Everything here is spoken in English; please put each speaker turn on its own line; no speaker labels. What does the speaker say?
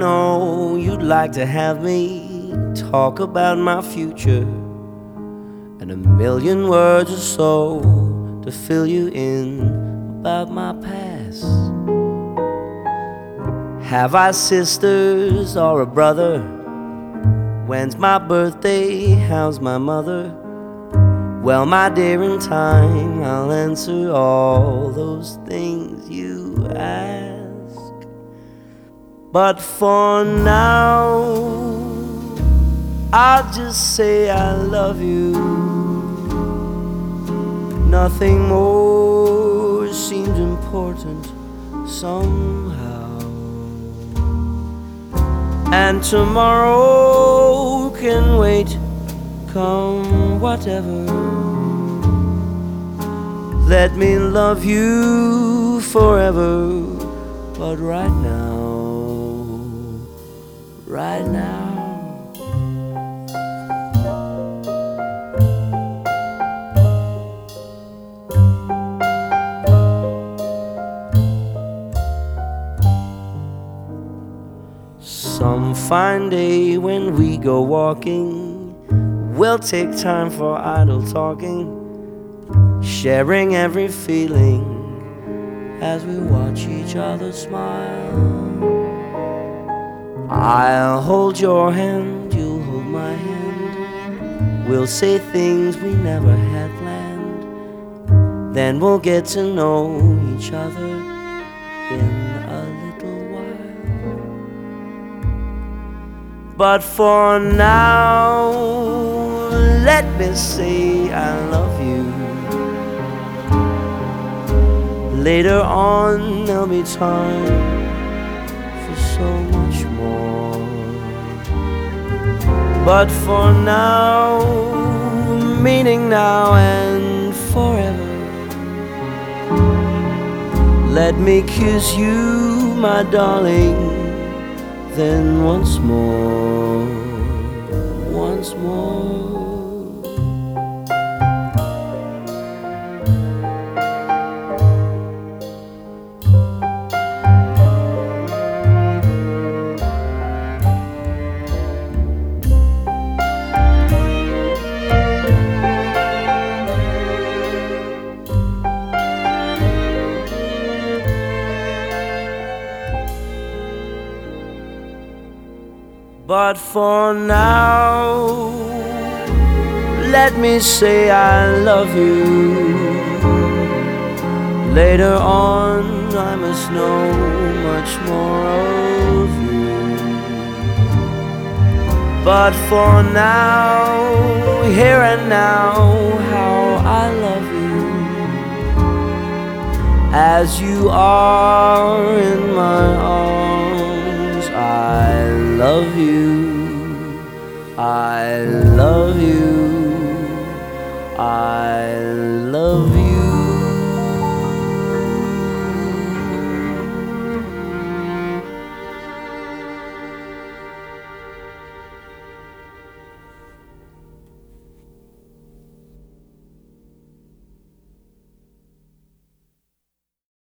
know you'd like to have me talk about my future, and a million words or so to fill you in about my past. Have I sisters or a brother? When's my birthday? How's my mother? Well, my dear, in time I'll answer all those things you ask. But for now, I'll just say I love you. Nothing more seems important somehow. And tomorrow can wait, come whatever. Let me love you forever. But right now, some fine day when we go walking, we'll take time for idle talking, sharing every feeling as we watch each other smile. I'll hold your hand, you'll hold my hand. We'll say things we never had planned. Then we'll get to know each other in a little while. But for now, let me say I love you. Later on there'll be time for so much more. But for now, meaning now and forever, let me kiss you, my darling, then once more, once more. But for now, let me say I love you. Later on, I must know much more of you. But for now, here and now, how I love you, as you are